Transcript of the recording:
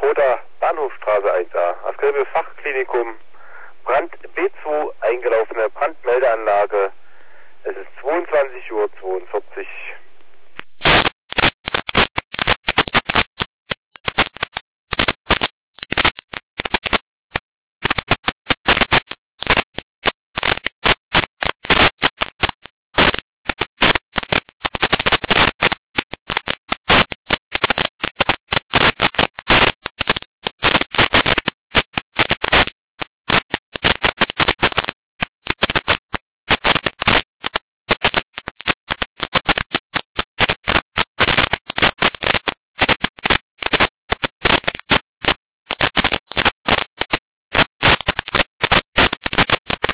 Poter, Bahnhofstraße 1a, Askelbe Fachklinikum, Brand B2, eingelaufene Brandmeldeanlage. Es ist 22:42 Uhr.